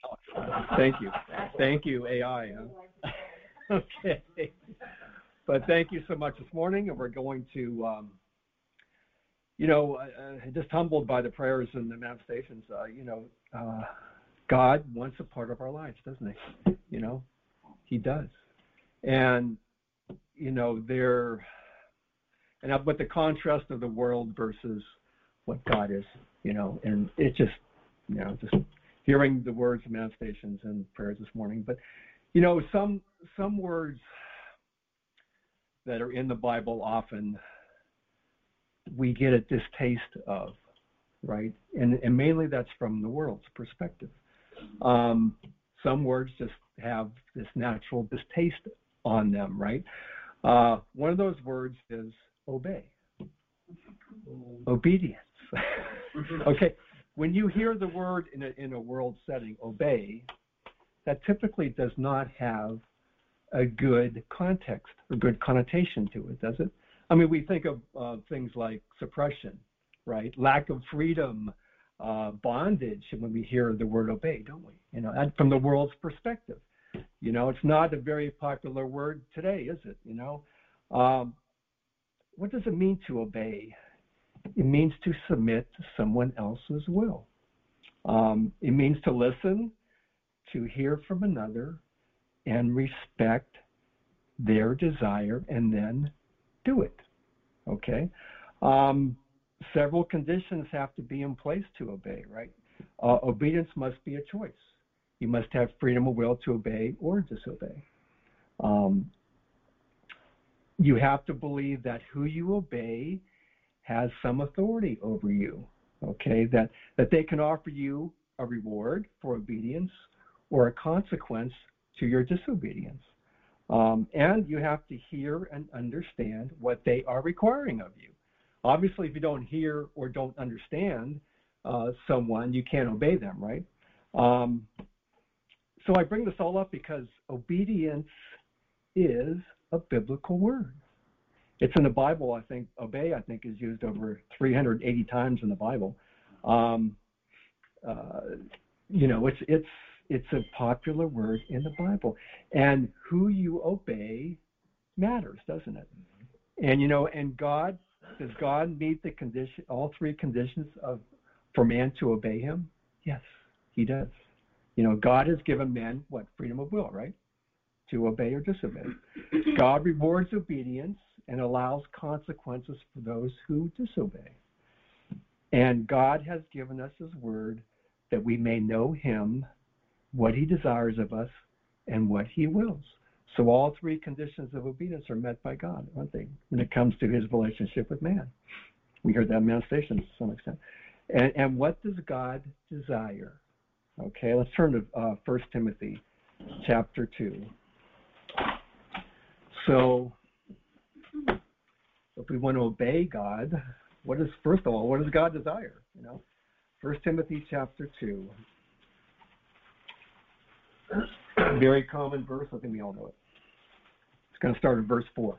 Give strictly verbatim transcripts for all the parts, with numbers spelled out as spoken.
Thank you. Thank you, A I. Huh? Okay. But thank you so much this morning, and we're going to, um, you know, uh, just humbled by the prayers and the manifestations. Uh, you know, uh, God wants a part of our lives, doesn't He? You know, He does. And, you know, there, and with the contrast of the world versus what God is, you know, and it just, you know, just hearing the words of manifestations and prayers this morning. But, you know, some some words that are in the Bible often we get a distaste of, right? And, and mainly that's from the world's perspective. Um, some words just have this natural distaste on them, right? Uh, one of those words is obey, obedience. Okay, when you hear the word in a, in a world setting, obey, that typically does not have a good context or good connotation to it, does it? I mean, we think of uh, things like suppression, right? Lack of freedom, uh, bondage when we hear the word obey, don't we? You know, and from the world's perspective. You know, it's not a very popular word today, is it? You know, um, what does it mean to obey? It means to submit to someone else's will. Um, it means to listen, to hear from another, and respect their desire, and then do it. Okay? Um, several conditions have to be in place to obey, right? Uh, obedience must be a choice. You must have freedom of will to obey or disobey. Um, you have to believe that who you obey has some authority over you, okay? That, that they can offer you a reward for obedience or a consequence to your disobedience. Um, and you have to hear and understand what they are requiring of you. Obviously, if you don't hear or don't understand uh, someone, you can't obey them, right? Um, so I bring this all up because obedience is a biblical word. It's in the Bible, I think. Obey, I think, is used over three hundred eighty times in the Bible. Um, uh, you know, it's it's it's a popular word in the Bible, and who you obey matters, doesn't it? And you know, and God, does God meet the condition, all three conditions of for man to obey Him? Yes, He does. You know, God has given men what? Freedom of will, right? To obey or disobey. God rewards obedience and allows consequences for those who disobey. And God has given us His word that we may know Him, what He desires of us, and what He wills. So all three conditions of obedience are met by God, aren't they, when it comes to His relationship with man? We heard that in manifestation to some extent. And, and what does God desire? Okay, let's turn to uh, First Timothy chapter two. So if we want to obey God, what is, first of all, what does God desire? You know, First Timothy chapter two. Very common verse. I think we all know it. It's going to start at verse four.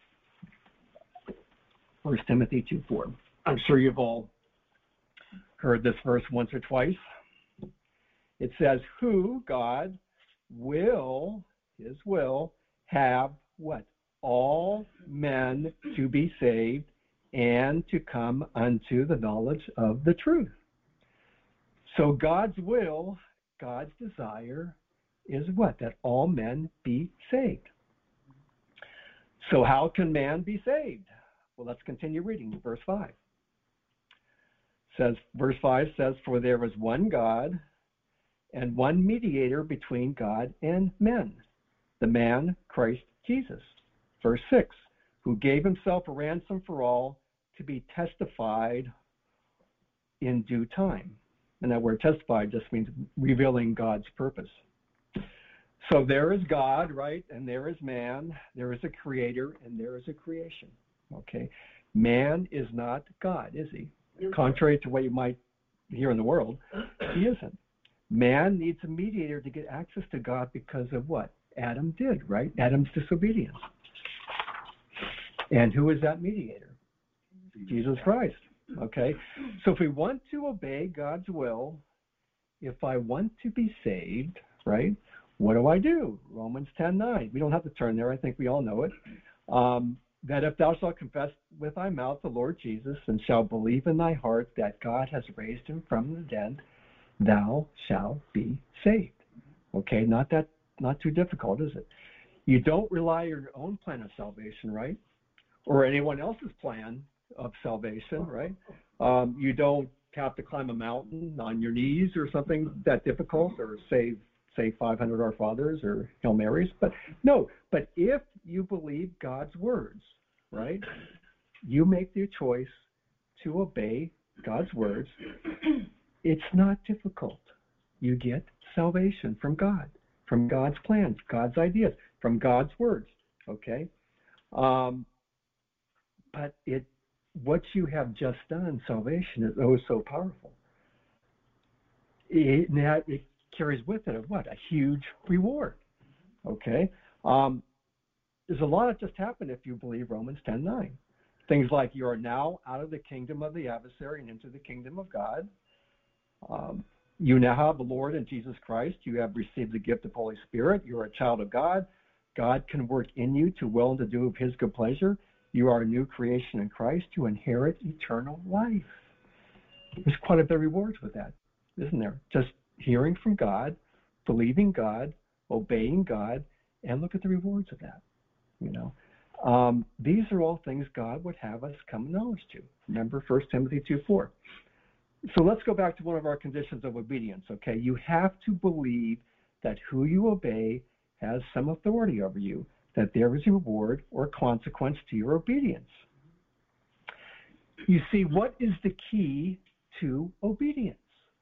First Timothy two four. I'm sure you've all heard this verse once or twice. It says, who, God, will, His will, have what? All men to be saved and to come unto the knowledge of the truth. So God's will, God's desire is what? That all men be saved. So how can man be saved? Well, let's continue reading. Verse five. Says, verse five says, for there is one God and one mediator between God and men, the man Christ Jesus. Verse six, who gave Himself a ransom for all to be testified in due time. And that word testified just means revealing God's purpose. So there is God, right? And there is man. There is a creator and there is a creation. Okay. Man is not God, is he? Contrary to what you might hear in the world, he isn't. Man needs a mediator to get access to God because of what Adam did, right? Adam's disobedience. And who is that mediator? Jesus Christ. Okay. So if we want to obey God's will if I want to be saved, right, what do I do? Romans ten nine. We don't have to turn there. I think we all know it. Um, that if thou shalt confess with thy mouth the Lord Jesus and shalt believe in thy heart that God has raised him from the dead, thou shalt be saved. Okay, not that, not too difficult, is it? You don't rely on your own plan of salvation, right? Or anyone else's plan of salvation, right? Um, you don't have to climb a mountain on your knees or something that difficult, or say say five hundred Our Fathers or Hail Marys. But no, but if you believe God's words, right, you make the choice to obey God's words. It's not difficult. You get salvation from God, from God's plans, God's ideas, from God's words, okay? Um, but it, what you have just done, salvation, is oh so powerful. It, now it carries with it a what? A huge reward, okay? Um, there's a lot that just happened if you believe Romans ten nine. Things like you are now out of the kingdom of the adversary and into the kingdom of God. Um, you now have the Lord and Jesus Christ. You have received the gift of Holy Spirit. You are a child of God. God can work in you to will and to do of his good pleasure. You are a new creation in Christ. You inherit eternal life. There's quite a bit of rewards with that, isn't there? Just hearing from God, believing God, obeying God, and look at the rewards of that. You know, um, these are all things God would have us come to knowledge to. Remember First Timothy two four. So let's go back to one of our conditions of obedience, okay? You have to believe that who you obey has some authority over you, that there is a reward or consequence to your obedience. You see, what is the key to obedience?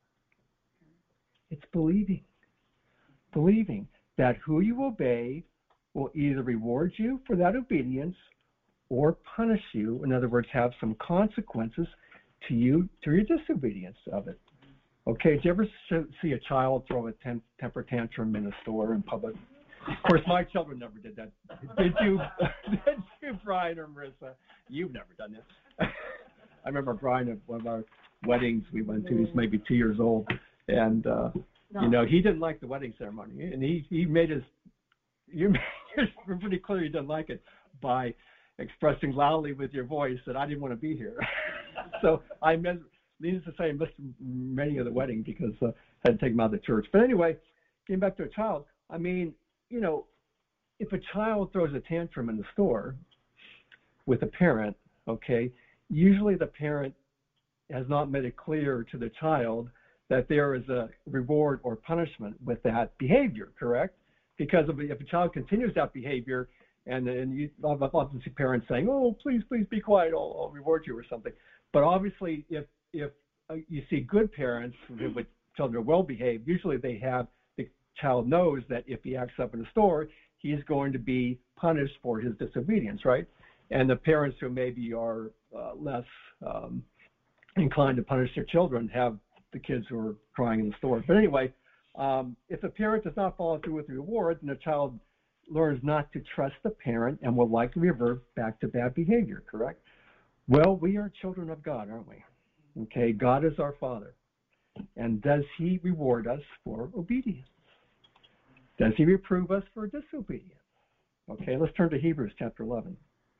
It's believing. Believing that who you obey will either reward you for that obedience or punish you, in other words, have some consequences to you, to your disobedience of it. Okay, did you ever see a child throw a tem- temper tantrum in a store in public? Of course, my children never did that. Did you, did you, Brian or Marissa? You've never done this. I remember Brian at one of our weddings we went to, he's maybe two years old, and, uh, no. you know, he didn't like the wedding ceremony, and he, he made his, you made it pretty clear he didn't like it by expressing loudly with your voice that I didn't want to be here. So I missed, needless to say, I missed many of the wedding because uh, I had to take him out of the church. But anyway, getting back to a child, I mean, you know, if a child throws a tantrum in the store with a parent, okay, usually the parent has not made it clear to the child that there is a reward or punishment with that behavior, correct? Because if a child continues that behavior, and and you often see parents saying, "Oh, please, please be quiet. I'll, I'll reward you," or something. But obviously, if if uh, you see good parents with children are well behaved, usually they have the child knows that if he acts up in the store, he's going to be punished for his disobedience, right? And the parents who maybe are uh, less um, inclined to punish their children have the kids who are crying in the store. But anyway, um, if a parent does not follow through with the reward, then the child learns not to trust the parent and will likely revert back to bad behavior, correct? Well, we are children of God, aren't we? Okay, God is our Father. And does he reward us for obedience? Does he reprove us for disobedience? Okay, let's turn to Hebrews chapter eleven.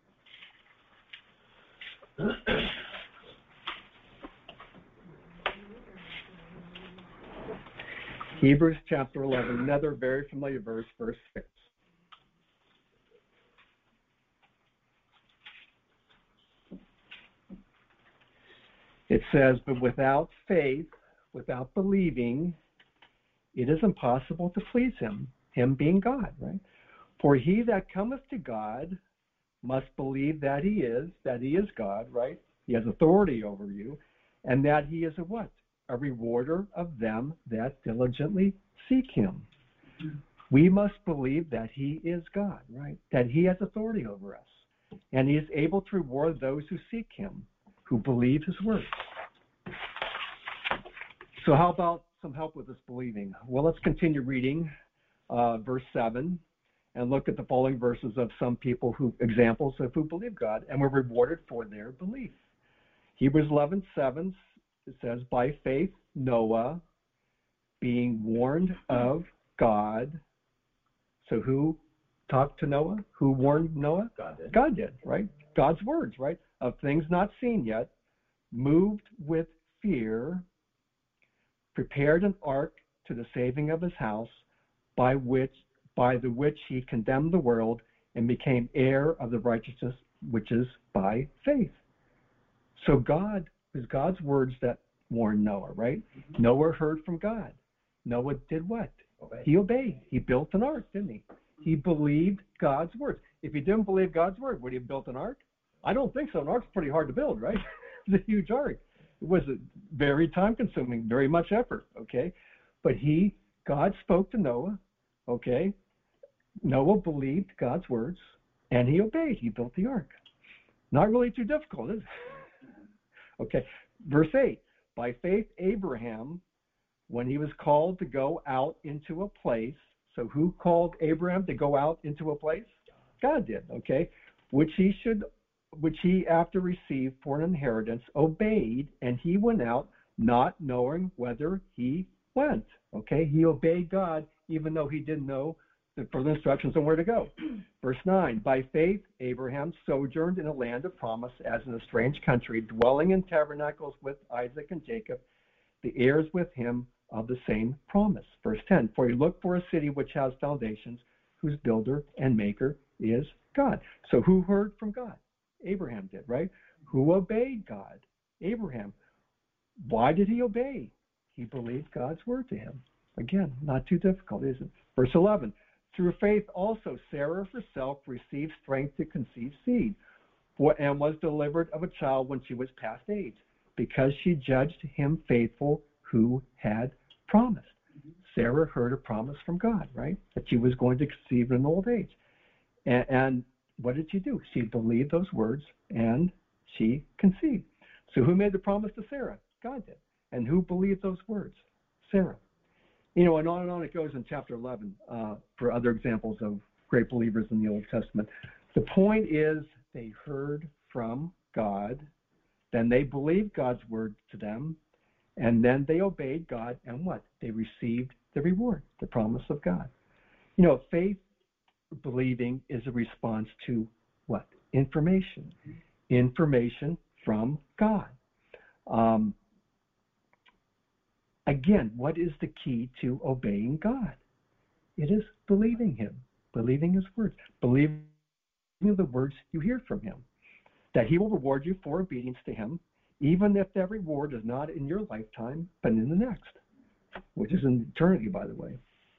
Hebrews chapter eleven, another very familiar verse, verse six. It says, but without faith, without believing, it is impossible to please him, him being God, right? For he that cometh to God must believe that he is, that he is God, right? He has authority over you, and that he is a what? A rewarder of them that diligently seek him. We must believe that he is God, right? That he has authority over us, and he is able to reward those who seek him, who believe his words. So how about some help with this believing? Well, let's continue reading uh, verse seven and look at the following verses of some people who, examples of who believe God and were rewarded for their belief. Hebrews eleven seven, it says, by faith Noah, being warned of God. So who talked to Noah? Who warned Noah? God did. God did, right? God's words, right? Of things not seen yet, moved with fear, prepared an ark to the saving of his house, by which by the which he condemned the world and became heir of the righteousness which is by faith. So God, it was God's words that warned Noah, right? Mm-hmm. Noah heard from God. Noah did what? Obey. He obeyed. He built an ark, didn't he? He believed God's words. If he didn't believe God's word, would he have built an ark? I don't think so. An ark's pretty hard to build, right? It's a huge ark. It was very time-consuming, very much effort, okay? But he, God spoke to Noah, okay? Noah believed God's words, and he obeyed. He built the ark. Not really too difficult, is it? Okay, verse eight. By faith, Abraham, when he was called to go out into a place, so who called Abraham to go out into a place? God did, okay? Which he should, which he after received for an inheritance, obeyed, and he went out, not knowing whither he went. Okay, he obeyed God, even though he didn't know the further instructions on where to go. Verse nine, by faith, Abraham sojourned in a land of promise as in a strange country, dwelling in tabernacles with Isaac and Jacob, the heirs with him of the same promise. Verse ten, for he looked for a city which has foundations, whose builder and maker is God. So who heard from God? Abraham did, right? Who obeyed God? Abraham. Why did he obey? He believed God's word to him. Again, not too difficult, is it? Verse eleven, through faith also Sarah herself received strength to conceive seed, and was delivered of a child when she was past age, because she judged him faithful who had promised. Sarah heard a promise from God, right? That she was going to conceive in old age. And, and what did she do? She believed those words and she conceived. So who made the promise to Sarah? God did. And who believed those words? Sarah. You know, and on and on it goes in chapter eleven uh, for other examples of great believers in the Old Testament. The point is they heard from God, then they believed God's word to them, and then they obeyed God, and what? They received the reward, the promise of God. You know, faith believing is a response to what? Information. Information from God. Um, again, what is the key to obeying God? It is believing him, believing his words, believing the words you hear from him, that he will reward you for obedience to him, even if that reward is not in your lifetime, but in the next, which is in eternity, by the way.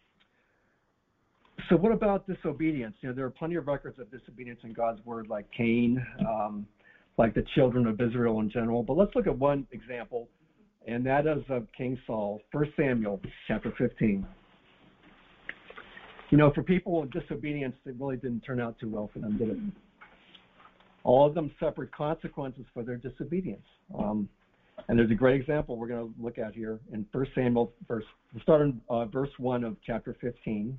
So what about disobedience? You know, there are plenty of records of disobedience in God's word, like Cain, um, like the children of Israel in general. But let's look at one example, and that is of King Saul. First Samuel chapter fifteen. You know, for people in disobedience, it really didn't turn out too well for them, did it? All of them suffered consequences for their disobedience. Um, and there's a great example we're going to look at here in First Samuel, verse, we'll start in uh, verse one of chapter fifteen.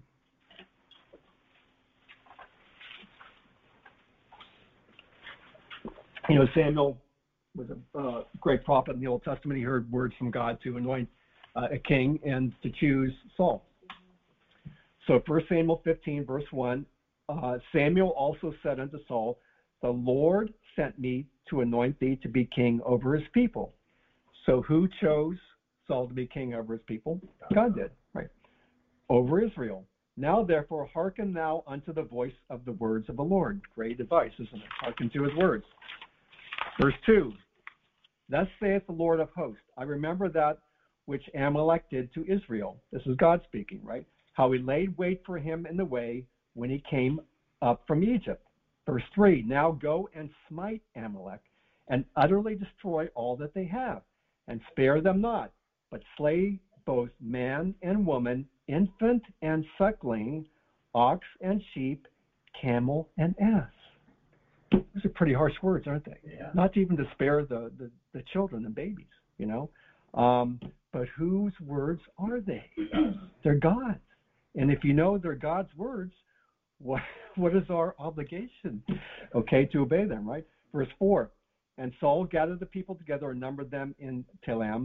You know, Samuel was a uh, great prophet in the Old Testament. He heard words from God to anoint uh, a king and to choose Saul. So First Samuel fifteen, verse one, uh, Samuel also said unto Saul, the Lord sent me to anoint thee to be king over his people. So who chose Saul to be king over his people? God did, right? Over Israel. Now therefore hearken thou unto the voice of the words of the Lord. Great advice, isn't it? Hearken to his words. Verse two, thus saith the Lord of hosts, I remember that which Amalek did to Israel. This is God speaking, right? How he laid wait for him in the way when he came up from Egypt. Verse three, now go and smite Amalek and utterly destroy all that they have, and spare them not, but slay both man and woman, infant and suckling, ox and sheep, camel and ass. Those are pretty harsh words, aren't they? Yeah. Not to even to spare the, the, the children and babies, you know. Um, but whose words are they? They're God's. And if you know they're God's words, what what is our obligation? Okay, to obey them, right? Verse four, and Saul gathered the people together and numbered them in Telaim,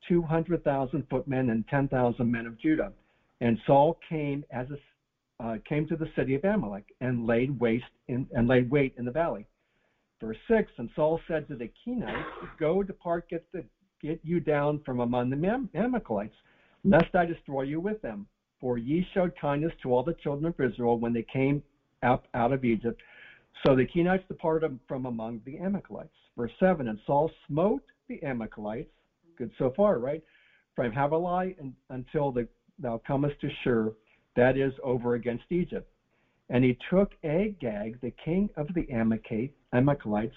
two hundred thousand footmen and ten thousand men of Judah. And Saul came as a, uh, came to the city of Amalek and laid waste in, and laid wait in the valley. Verse six, and Saul said to the Kenites, go depart, get the get you down from among the Amalekites, lest I destroy you with them. For ye showed kindness to all the children of Israel when they came up out of Egypt. So the Kenites departed from among the Amalekites. Verse seven, and Saul smote the Amalekites, good so far, right? From Havilah until the, thou comest to Shur, that is over against Egypt. And he took Agag, the king of the Amalekites,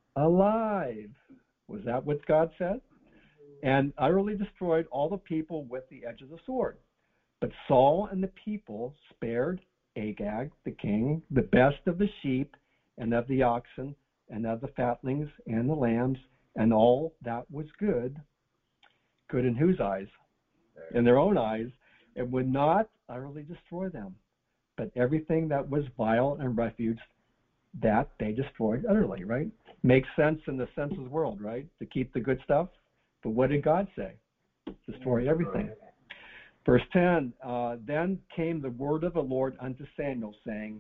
alive. Was that what God said? And utterly destroyed all the people with the edge of the sword. But Saul and the people spared Agag, the king, the best of the sheep and of the oxen and of the fatlings and the lambs and all that was good. Good in whose eyes? In their own eyes. It would not utterly destroy them. But everything that was vile and refuse, that they destroyed utterly, right? Makes sense in the senses world, right? To keep the good stuff. But what did God say? Destroy everything. Verse ten, uh, then came the word of the Lord unto Samuel, saying,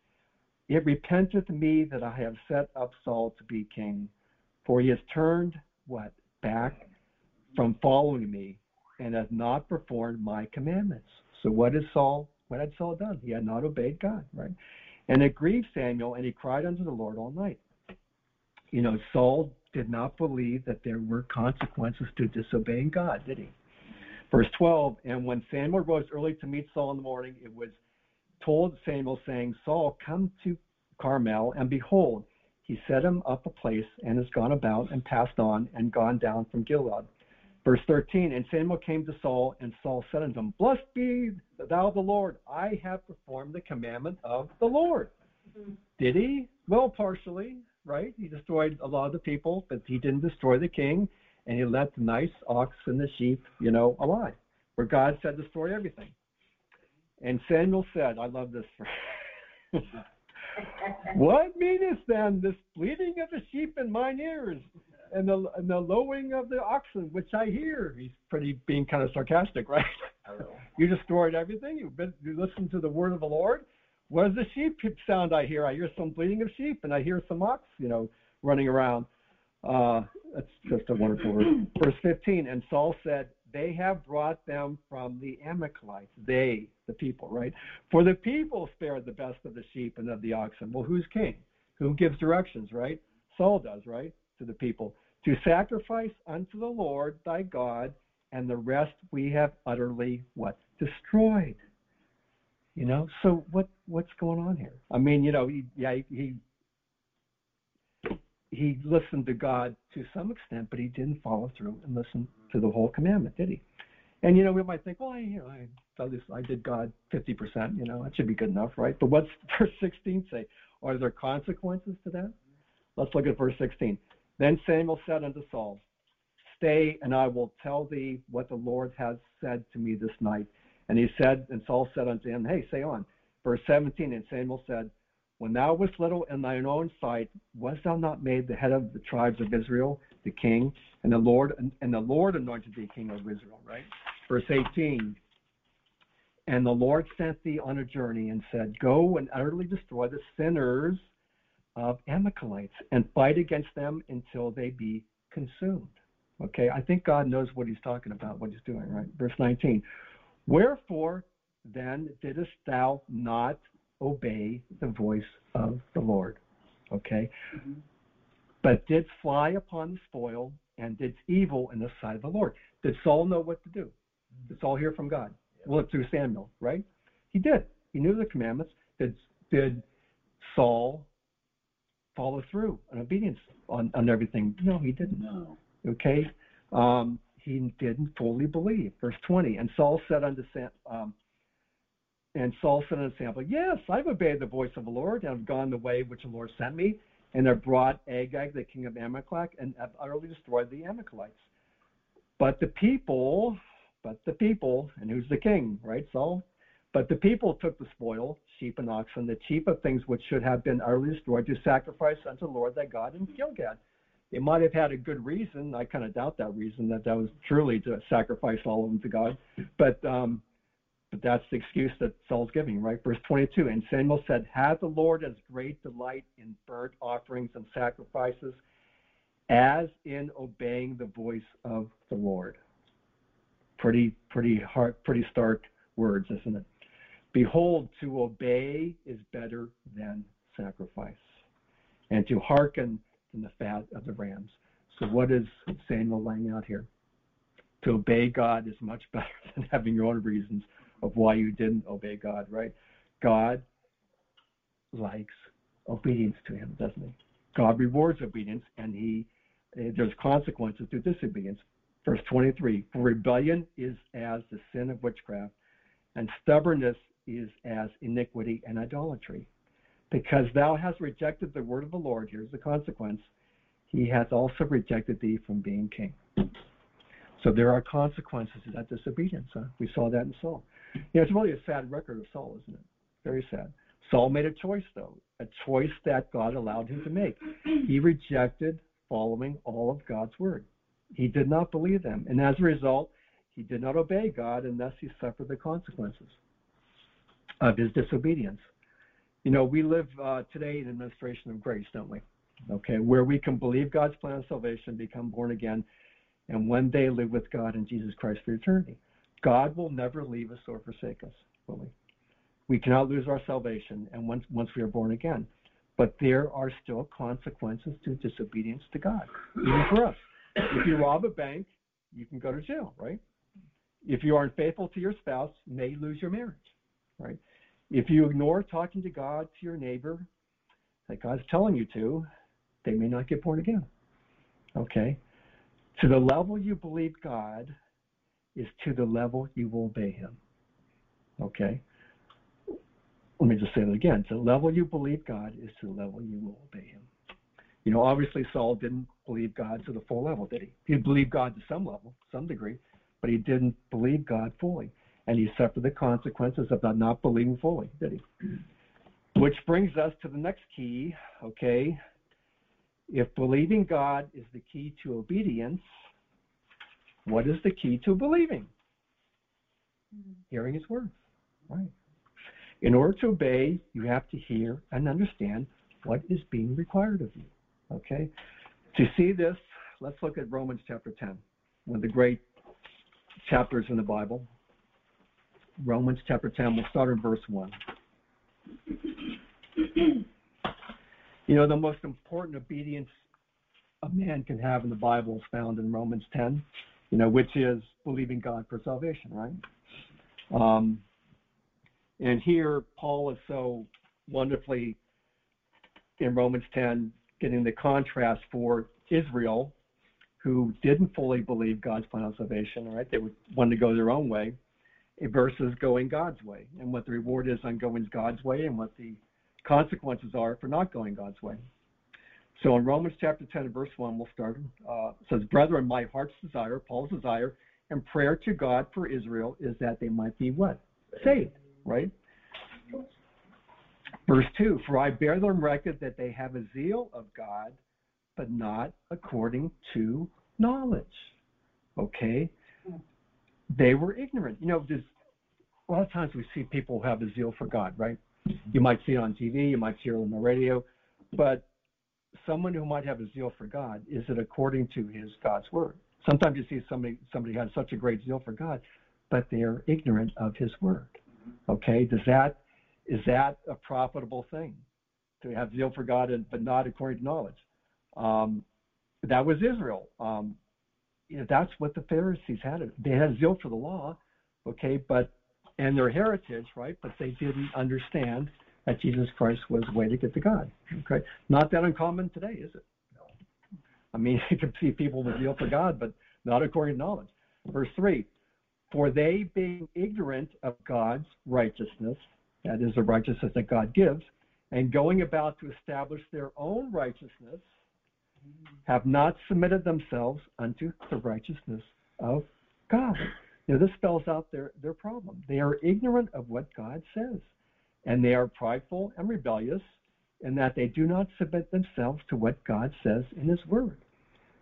it repenteth me that I have set up Saul to be king, for he has turned, what, back from following me, and has not performed my commandments. So what is Saul? What had Saul done? He had not obeyed God, right? And it grieved Samuel, and he cried unto the Lord all night. You know, Saul did not believe that there were consequences to disobeying God, did he? Verse twelve, and when Samuel rose early to meet Saul in the morning, it was told Samuel, saying, Saul, come to Carmel, and behold, he set him up a place, and has gone about, and passed on, and gone down from Gilead. Verse thirteen, and Samuel came to Saul, and Saul said unto him, blessed be thou the Lord, I have performed the commandment of the Lord. Mm-hmm. Did he? Well, partially, right? He destroyed a lot of the people, but he didn't destroy the king, and he left the nice ox and the sheep, you know, alive, where God said destroy everything. And Samuel said, I love this. What meanest then this bleating of the sheep in mine ears, and the and the lowing of the oxen which I hear? He's pretty being kind of sarcastic, right? You destroyed everything. You've been you listened to the word of the Lord. What is the sheep sound I hear? I hear some bleating of sheep, and I hear some ox, you know, running around. Uh, that's just a wonderful word. Verse fifteen, and Saul said, they have brought them from the Amalekites. They, the people, right? For the people spared the best of the sheep and of the oxen. Well, who's king? Who gives directions, right? Saul does, right? To the people. To sacrifice unto the Lord thy God, and the rest we have utterly, what? Destroyed. You know, so what? what's going on here? I mean, you know, he, yeah, he he listened to God to some extent, but he didn't follow through and listen to the whole commandment, did he? And, you know, we might think, well, I, you know, I, at least I did God fifty percent, you know, that should be good enough, right? But what's verse sixteen say? Are there consequences to that? Let's look at verse sixteen. Then Samuel said unto Saul, stay, and I will tell thee what the Lord has said to me this night. And he said, and Saul said unto him, hey, say on. Verse seventeen, and Samuel said, when thou wast little in thine own sight, wast thou not made the head of the tribes of Israel, the king, and the Lord and the Lord anointed thee king of Israel, right? Verse eighteen, and the Lord sent thee on a journey and said, go and utterly destroy the sinners of Amalekites and fight against them until they be consumed. Okay, I think God knows what he's talking about, what he's doing, right? Verse nineteen, wherefore then didst thou not obey the voice of the Lord? Okay, mm-hmm. But didst fly upon the spoil and didst evil in the sight of the Lord. Did Saul know what to do? Mm-hmm. Did Saul hear from God? Yeah. Well, through Samuel, right? He did. He knew the commandments. Did did Saul follow through in obedience on, on everything? No, he didn't. No. Okay, um, he didn't fully believe. Verse twenty, and Saul said unto Sam, um, and Saul said unto Samuel, yes, I've obeyed the voice of the Lord, and have gone the way which the Lord sent me, and have brought Agag, the king of Amalek, and have utterly destroyed the Amalekites. But the people, but the people, and who's the king, right, Saul? But the people took the spoil, sheep and oxen, the chief of things which should have been utterly destroyed, to sacrifice unto the Lord thy God in Gilgal. They might have had a good reason. I kind of doubt that reason, that that was truly to sacrifice all of them to God. But um, but that's the excuse that Saul's giving, right? Verse twenty-two, and Samuel said, "Had the Lord as great delight in burnt offerings and sacrifices as in obeying the voice of the Lord." Pretty, pretty hard, pretty stark words, isn't it? Behold, to obey is better than sacrifice, and to hearken than the fat of the rams. So what is Samuel laying out here? To obey God is much better than having your own reasons of why you didn't obey God, right? God likes obedience to him, doesn't he? God rewards obedience, and he there's consequences to disobedience. Verse twenty-three, for rebellion is as the sin of witchcraft, and stubbornness is as iniquity and idolatry. Because thou hast rejected the word of the Lord, here's the consequence, he hath also rejected thee from being king. So there are consequences to that disobedience. Huh? We saw that in Saul. You know, it's really a sad record of Saul, isn't it? Very sad. Saul made a choice, though, a choice that God allowed him to make. He rejected following all of God's word. He did not believe them. And as a result, he did not obey God, and thus he suffered the consequences of his disobedience. You know, we live uh, today in administration of grace, don't we? Okay, where we can believe God's plan of salvation, become born again, and one day live with God in Jesus Christ for eternity. God will never leave us or forsake us, will he? We cannot lose our salvation and once once we are born again. But there are still consequences to disobedience to God, even for us. If you rob a bank, you can go to jail, right? If you are unfaithful to your spouse, you may lose your marriage, right? If you ignore talking to God, to your neighbor, that God's telling you to, they may not get born again, okay? To the level you believe God is to the level you will obey him, okay? Let me just say that again. To the level you believe God is to the level you will obey him. You know, obviously Saul didn't believe God to the full level, did he? He believed God to some level, some degree, but he didn't believe God fully. And he suffered the consequences of not believing fully, did he? Which brings us to the next key, okay? If believing God is the key to obedience, what is the key to believing? Hearing his words, right? In order to obey, you have to hear and understand what is being required of you, okay? To see this, let's look at Romans chapter ten, one of the great chapters in the Bible. Romans chapter ten, we'll start in verse one. You know, the most important obedience a man can have in the Bible is found in Romans ten, you know, which is believing God for salvation, right? Um, and here, Paul is so wonderfully, in Romans ten, getting the contrast for Israel, who didn't fully believe God's plan of salvation, right? They would want to go their own way, versus going God's way, and what the reward is on going God's way and what the consequences are for not going God's way. So in Romans chapter ten, verse one, we'll start. Uh, it says, "Brethren, my heart's desire," Paul's desire, "and prayer to God for Israel is that they might be" what? Saved, right? Verse two, "For I bear them record that they have a zeal of God, but not according to knowledge." Okay? They were ignorant. You know, there's a lot of times we see people who have a zeal for God, right? You might see it on T V, you might hear it on the radio, but someone who might have a zeal for God, is it according to his God's word? Sometimes you see somebody somebody has such a great zeal for God, but they are ignorant of his word. Okay, does that is that a profitable thing to have zeal for God and but not according to knowledge? Um, that was Israel. Um, you know, that's what the Pharisees had. They had zeal for the law, okay, but and their heritage, right? But they didn't understand that Jesus Christ was the way to get to God. Okay, not that uncommon today, is it? No. I mean, you can see people with zeal for God, but not according to knowledge. Verse three, "For they, being ignorant of God's righteousness," that is the righteousness that God gives, "and going about to establish their own righteousness, have not submitted themselves unto the righteousness of God." You know, this spells out their, their problem. They are ignorant of what God says, and they are prideful and rebellious in that they do not submit themselves to what God says in his word.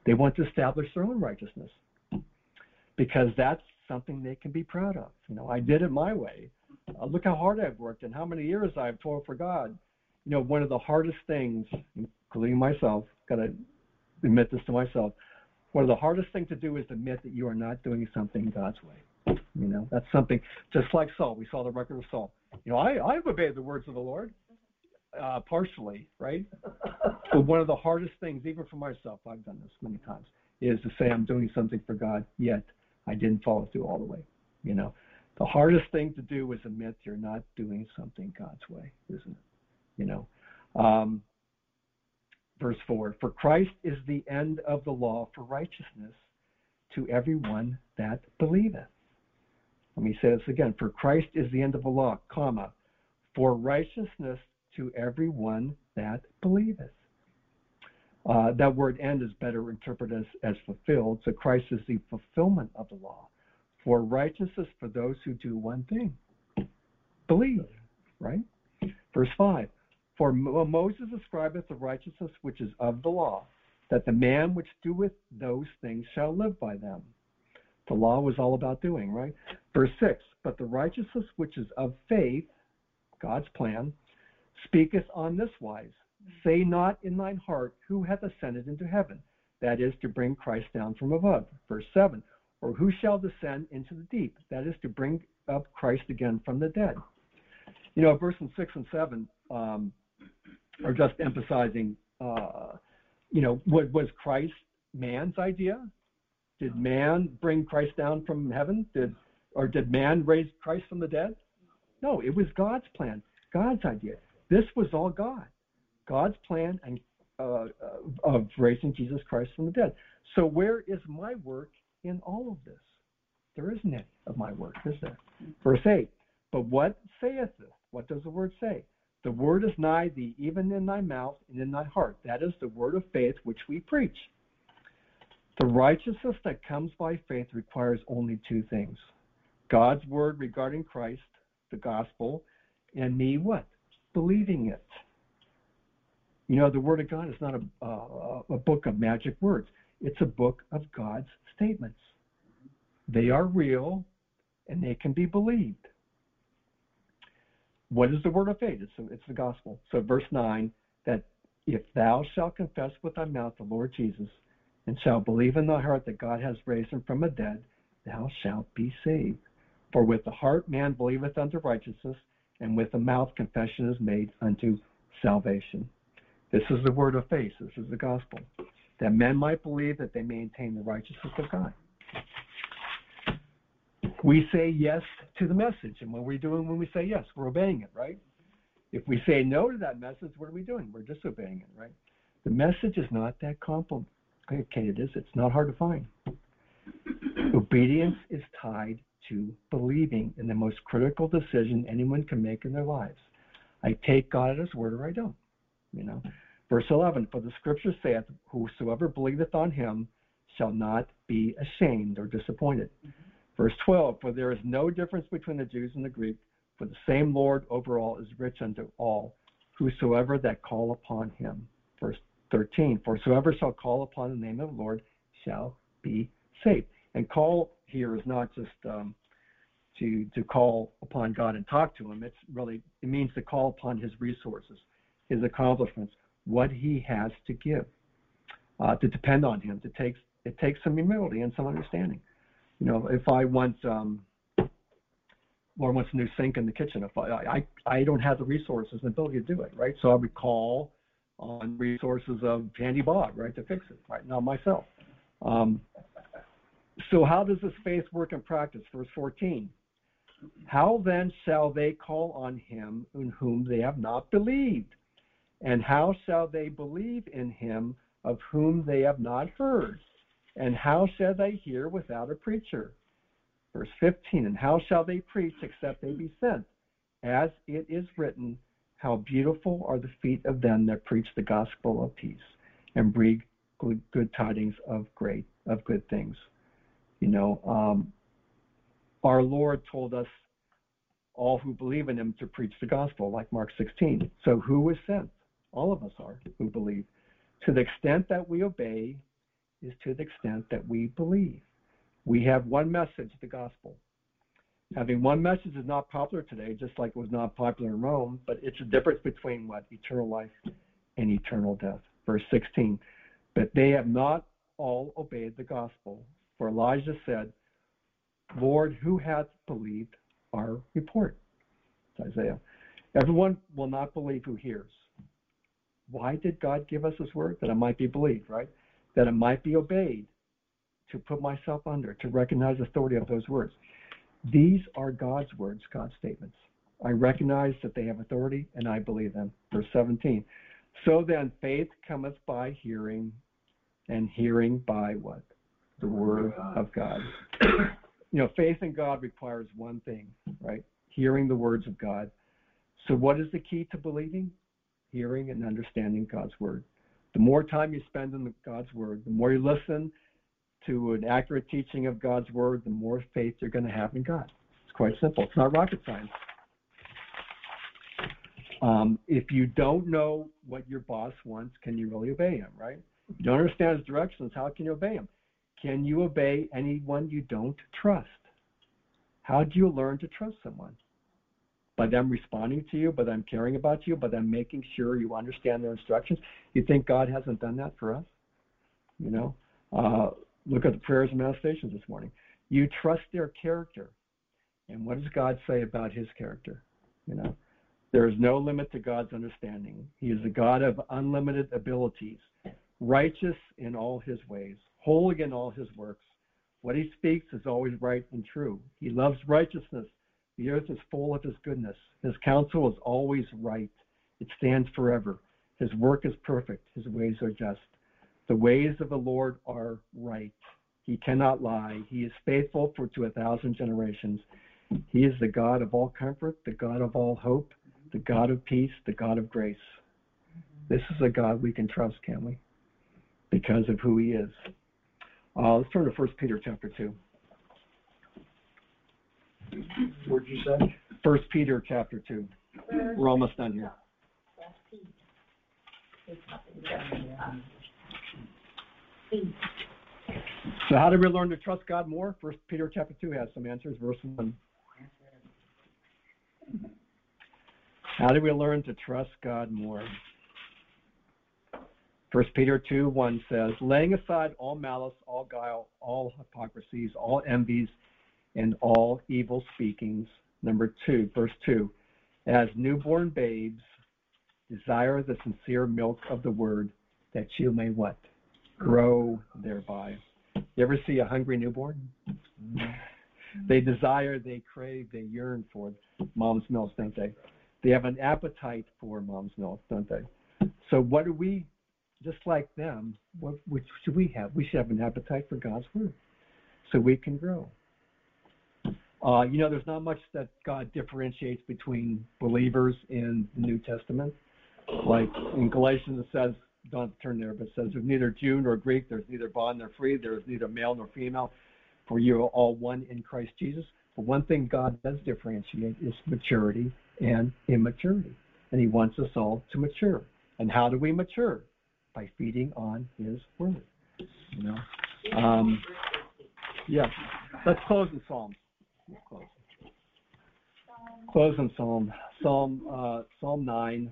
They want to establish their own righteousness because that's something they can be proud of. You know, I did it my way. Uh, look how hard I've worked and how many years I've toiled for God. You know, one of the hardest things, including myself, got to admit this to myself, one of the hardest things to do is admit that you are not doing something God's way. You know, that's something, just like Saul. We saw the record of Saul. You know, I, I've obeyed the words of the Lord, uh, partially, right? But one of the hardest things, even for myself, I've done this many times, is to say I'm doing something for God, yet I didn't follow through all the way. You know, the hardest thing to do is admit you're not doing something God's way, isn't it? You know, um, verse four, for Christ is the end of the law for righteousness to everyone that believeth. Let me say this again. For Christ is the end of the law, comma, for righteousness to everyone that believeth. Uh, that word end is better interpreted as, as fulfilled. So Christ is the fulfillment of the law. For righteousness for those who do one thing, believe, right? Verse five, for Moses ascribeth the righteousness which is of the law, that the man which doeth those things shall live by them. The law was all about doing, right? Verse six, but the righteousness which is of faith, God's plan, speaketh on this wise, say not in thine heart, who hath ascended into heaven? That is, to bring Christ down from above. Verse seven, or who shall descend into the deep? That is, to bring up Christ again from the dead. You know, verses six and seven um, are just emphasizing, uh, you know, what was Christ man's idea? Did man bring Christ down from heaven? Did or did man raise Christ from the dead? No, it was God's plan, God's idea. This was all God, God's plan and uh, of raising Jesus Christ from the dead. So where is my work in all of this? There isn't any of my work, is there? Verse eight, but what saith this? What does the word say? The word is nigh thee, even in thy mouth and in thy heart. That is the word of faith which we preach. The righteousness that comes by faith requires only two things. God's word regarding Christ, the gospel, and me what? Believing it. You know, the word of God is not a, uh, a book of magic words. It's a book of God's statements. They are real, and they can be believed. What is the word of faith? It's, it's the gospel. So verse nine, that if thou shalt confess with thy mouth the Lord Jesus, and shalt believe in thy heart that God has raised him from the dead, thou shalt be saved. For with the heart man believeth unto righteousness, and with the mouth confession is made unto salvation. This is the word of faith. This is the gospel. That men might believe that they maintain the righteousness of God. We say yes to the message. And what are we doing when we say yes? We're obeying it, right? If we say no to that message, what are we doing? We're disobeying it, right? The message is not that complicated. Okay, it is. It's not hard to find. Obedience is tied to believing in the most critical decision anyone can make in their lives. I take God at his word or I don't. You know. Verse eleven, for the scripture saith, whosoever believeth on him shall not be ashamed or disappointed. Mm-hmm. Verse twelve, for there is no difference between the Jews and the Greek, for the same Lord over all is rich unto all, whosoever that call upon him. Verse thirteen, for whosoever shall call upon the name of the Lord shall be saved. And call here is not just um, to to call upon God and talk to him. It's really, it means to call upon his resources, his accomplishments, what he has to give, uh, to depend on him. To take, it takes some humility and some understanding. You know, if I want, um, Lord wants a new sink in the kitchen, if I, I, I don't have the resources and ability to do it, right? So I would call on resources of Handy Bob, right, to fix it, right, not myself. Um, so how does this faith work in practice? Verse fourteen, how then shall they call on him in whom they have not believed? And how shall they believe in him of whom they have not heard? And how shall they hear without a preacher? Verse fifteen, and how shall they preach except they be sent? As it is written, how beautiful are the feet of them that preach the gospel of peace and bring good, good tidings of great, of good things. You know, um, our Lord told us, all who believe in him, to preach the gospel, like Mark sixteen. So who was sent? All of us are who believe. To the extent that we obey, is to the extent that we believe. We have one message, the gospel. Having one message is not popular today, just like it was not popular in Rome, but it's a difference between what? Eternal life and eternal death. Verse sixteen, but they have not all obeyed the gospel. For Elijah said, Lord, who hath believed our report? It's Isaiah. Everyone will not believe who hears. Why did God give us his word? That it might be believed, right? That it might be obeyed, to put myself under, to recognize the authority of those words. These are God's words, God's statements. I recognize that they have authority, and I believe them. Verse seventeen. So then, faith cometh by hearing, and hearing by what? The word of God. You know, faith in God requires one thing, right? Hearing the words of God. So what is the key to believing? Hearing and understanding God's word. The more time you spend in God's word, the more you listen to an accurate teaching of God's word, the more faith you're going to have in God. It's quite simple. It's not rocket science. Um, if you don't know what your boss wants, can you really obey him, right? If you don't understand his directions, how can you obey him? Can you obey anyone you don't trust? How do you learn to trust someone? By them responding to you, by them caring about you, by them making sure you understand their instructions. You think God hasn't done that for us? You know, uh, look at the prayers and manifestations this morning. You trust their character. And what does God say about his character? You know, there is no limit to God's understanding. He is a God of unlimited abilities, righteous in all his ways, holy in all his works. What he speaks is always right and true. He loves righteousness. The earth is full of his goodness. His counsel is always right. It stands forever. His work is perfect. His ways are just. The ways of the Lord are right. He cannot lie. He is faithful for to a thousand generations. He is the God of all comfort, the God of all hope, the God of peace, the God of grace. This is a God we can trust, can't we? Because of who he is. Uh, let's turn to First Peter chapter two. What'd you say? First Peter chapter two. We're almost done here. So how do we learn to trust God more? First Peter chapter two has some answers. Verse one. How do we learn to trust God more? First Peter two one says, laying aside all malice, all guile, all hypocrisies, all envies, and all evil speakings. Number two, verse two, as newborn babes, desire the sincere milk of the word, that you may what? Grow thereby. You ever see a hungry newborn? Mm-hmm. They desire, they crave, they yearn for mom's milk, don't they? They have an appetite for mom's milk, don't they? So what do we, just like them, what, what should we have? We should have an appetite for God's word so we can grow. Uh, you know, there's not much that God differentiates between believers in the New Testament. Like in Galatians it says, don't have to turn there, but it says there's neither Jew nor Greek, there's neither bond nor free, there's neither male nor female, for you are all one in Christ Jesus. But one thing God does differentiate is maturity and immaturity. And he wants us all to mature. And how do we mature? By feeding on his word. You know? Um, yeah. Let's close in Psalms. Let's close. Close in Psalm. Psalm uh, Psalm nine.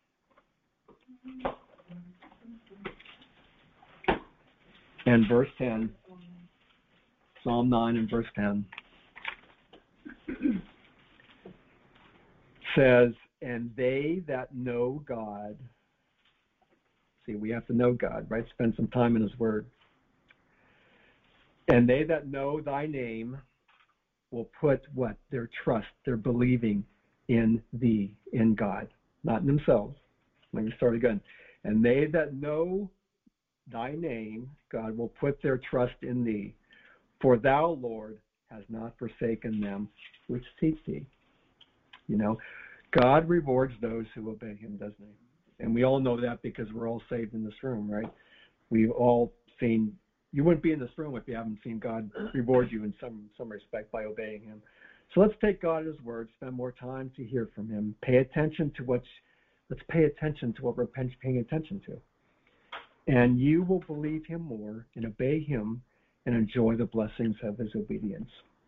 And verse ten. Psalm nine and verse ten. Says, and they that know God, see, we have to know God, right? Spend some time in his word. And they that know thy name will put what? Their trust, their believing in thee, in God, not in themselves. Let me start again. And they that know thy name, God, will put their trust in thee. For thou, Lord, hast not forsaken them which seek thee. You know, God rewards those who obey him, doesn't he? And we all know that because we're all saved in this room, right? We've all seen, you wouldn't be in this room if you haven't seen God reward you in some, some respect by obeying him. So let's take God at his word, spend more time to hear from him, pay attention to what, let's pay attention to what we're paying attention to. and you will believe him more and obey him and enjoy the blessings of his obedience.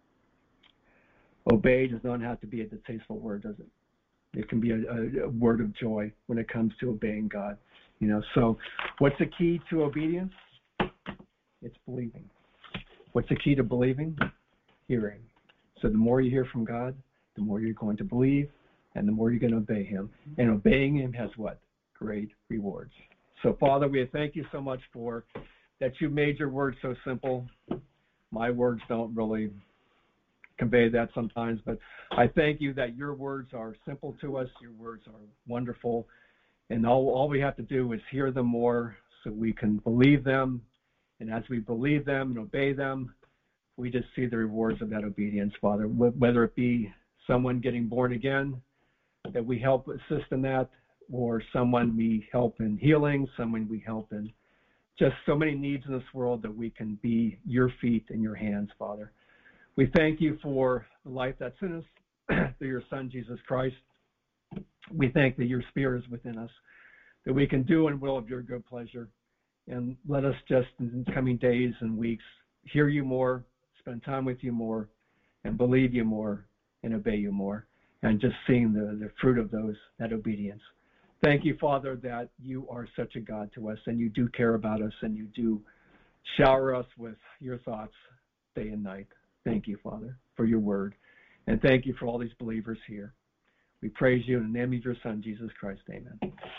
Obey does not have to be a distasteful word, does it? It can be a, a, a word of joy when it comes to obeying God. You know, so what's the key to obedience? It's believing. What's the key to believing? Hearing. So the more you hear from God, the more you're going to believe, and the more you're going to obey him. And obeying him has what? Great rewards. So, Father, we thank you so much for that you made your words so simple. My words don't really convey that sometimes, but I thank you that your words are simple to us. Your words are wonderful. And all, all we have to do is hear them more so we can believe them. And as we believe them and obey them, we just see the rewards of that obedience, Father, whether it be someone getting born again, that we help assist in that, or someone we help in healing, someone we help in just so many needs in this world that we can be your feet and your hands, Father. We thank you for the life that's in us through your Son, Jesus Christ. We thank that your Spirit is within us, that we can do and will of your good pleasure. And let us just in the coming days and weeks hear you more, spend time with you more, and believe you more, and obey you more, and just seeing the, the fruit of those, that obedience. Thank you, Father, that you are such a God to us, and you do care about us, and you do shower us with your thoughts day and night. Thank you, Father, for your word, and thank you for all these believers here. We praise you in the name of your Son, Jesus Christ. Amen.